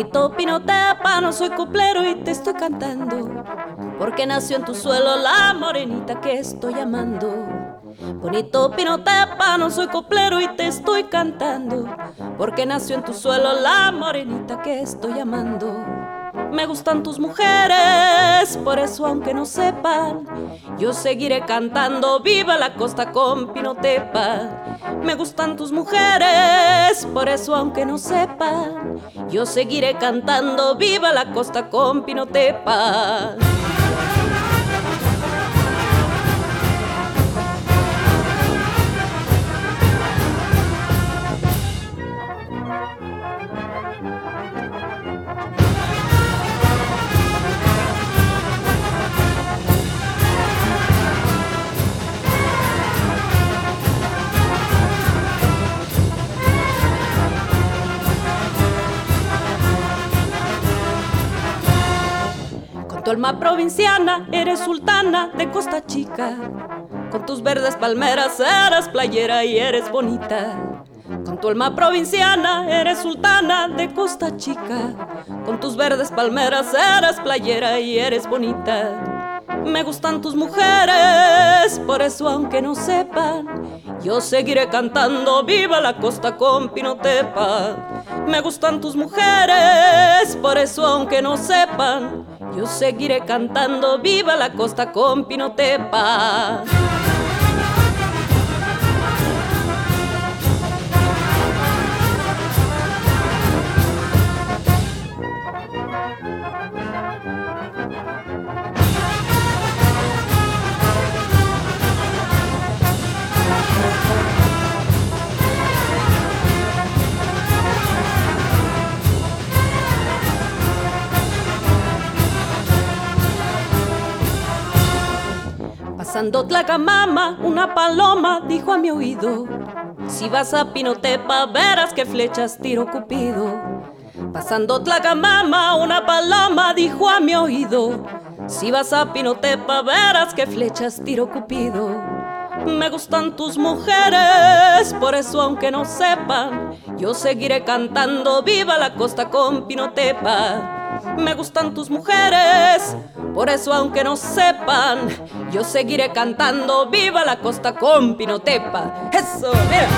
Bonito Pinotepa, no soy coplero y te estoy cantando, porque nació en tu suelo la morenita que estoy amando. Bonito Pinotepa, no soy coplero y te estoy cantando, porque nació en tu suelo la morenita que estoy amando. Me gustan tus mujeres, por eso aunque no sepan, yo seguiré cantando viva la costa con Pinotepa. Me gustan tus mujeres, por eso aunque no sepan, yo seguiré cantando viva la costa con Pinotepa. Tu alma provinciana, eres sultana de Costa Chica. Con tus verdes palmeras eres playera y eres bonita. Con tu alma provinciana, eres sultana de Costa Chica. Con tus verdes palmeras eres playera y eres bonita. Me gustan tus mujeres, por eso aunque no sepan, yo seguiré cantando viva la costa con Pinotepa. Me gustan tus mujeres, por eso aunque no sepan, yo seguiré cantando viva la costa con Pinotepa. Pasando Tlacamama, una paloma dijo a mi oído: si vas a Pinotepa verás que flechas tiro Cupido. Pasando Tlacamama, una paloma dijo a mi oído: si vas a Pinotepa verás que flechas tiro Cupido. Me gustan tus mujeres, por eso aunque no sepan, yo seguiré cantando viva la costa con Pinotepa. Me gustan tus mujeres, por eso aunque no sepan, yo seguiré cantando viva la costa con Pinotepa. ¡Eso! ¡Mira!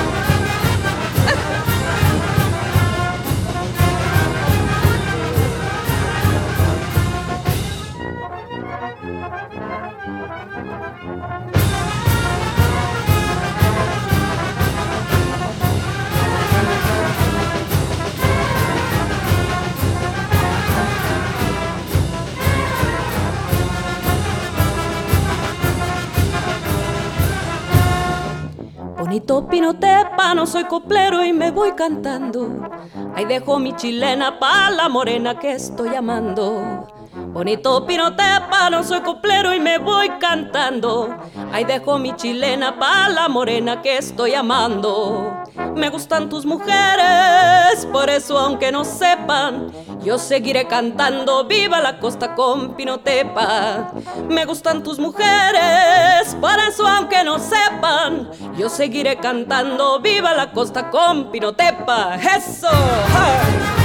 Bonito Pinotepa, no soy coplero y me voy cantando. Ahí dejo mi chilena pa' la morena que estoy amando. Bonito Pinotepa, no soy coplero y me voy cantando. Ahí dejo mi chilena pa' la morena que estoy amando. Me gustan tus mujeres, por eso aunque no sepan, yo seguiré cantando viva la costa con Pinotepa. Me gustan tus mujeres, por eso aunque no sepan, yo seguiré cantando viva la costa con Pinotepa. ¡Eso! ¡Ja!